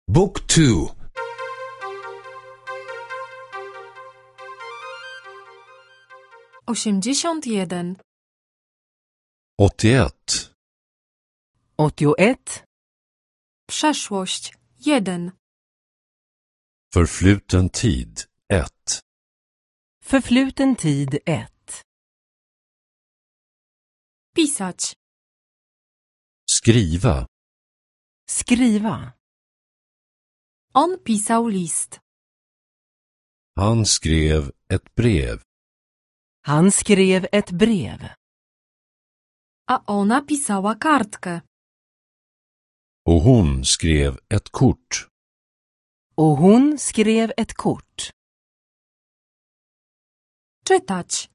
Book 2. 81. 81. 81. Przeszłość 1. Förfluten tid 1. Förfluten tid 1. Pisać. Skriva. Skriva. On pisał list. Han skrev ett brev. Han skrev ett brev. A ona pisała kartkę. Och hon skrev ett kort. Och hon skrev ett kort. Czytać.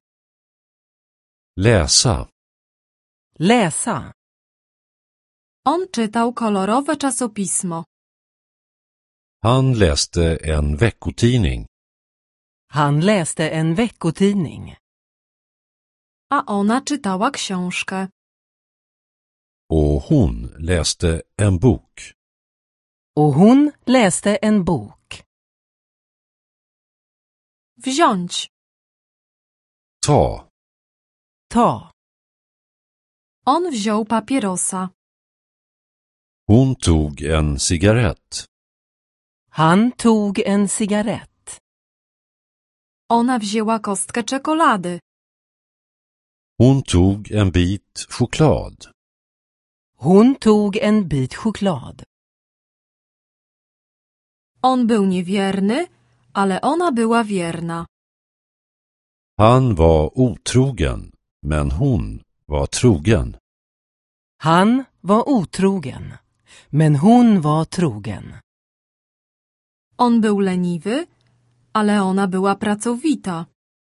Läsa. Läsa. On czytał kolorowe czasopismo. Han läste en veckotidning. Han läste en veckotidning. A ona czytała książkę. Och hon läste en bok. Och hon läste en bok. Wziąć. Ta. Ta. On wziął papierosa. Hon tog en cigarett. Han tog en cigarett. Ona wzięła kostkę czekolady. Hon tog en bit choklad. Hon tog en bit choklad. On był niewierny, ale ona była wierna. Han var otrogen, men hon var trogen. Han var otrogen, men hon var trogen. On był leniwy, ale ona była pracowita.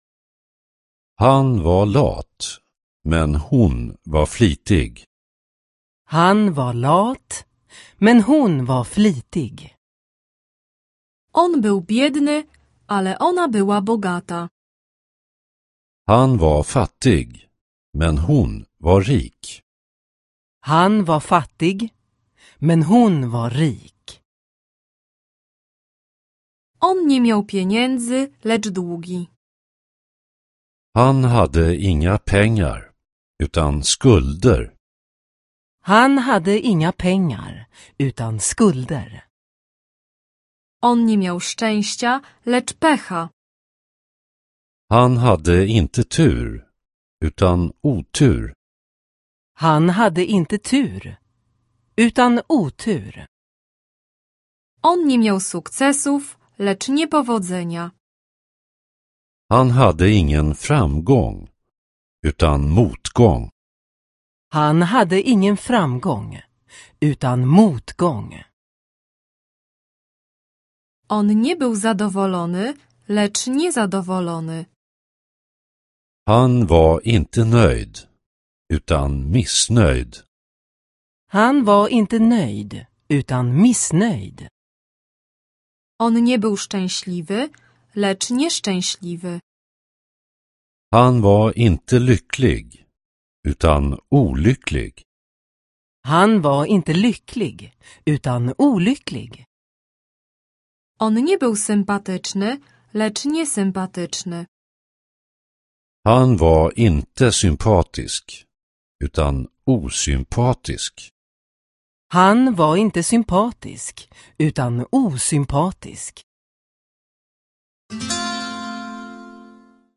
Han var lat, men hon var flitig. Han var lat, men hon var flitig. On był biedny, ale ona była bogata. Han var fattig, men hon var rik. Han var fattig, men hon var rik. On nie miał pieniędzy, lecz długi. Han hade inga pengar, utan skulder. Han hade inga pengar, utan skulder. On nie miał szczęścia, lecz pecha. Han hade inte tur, utan otur. Han hade inte tur, utan otur. On nie miał sukcesów, lecz niepowodzenia. Han hade ingen framgång, utan motgång. Han hade ingen framgång, utan motgång. On nie był zadowolony, lecz niezadowolony. Han var inte nöjd, utan missnöjd. Han var inte nöjd, utan missnöjd. On nie był szczęśliwy, lecz nieszczęśliwy. Han var inte lycklig, utan olycklig. Han var inte lycklig, utan olycklig. On nie był sympatyczny, lecz niesympatyczny. Han var inte sympatisk, utan osympatisk. Han var inte sympatisk, utan osympatisk.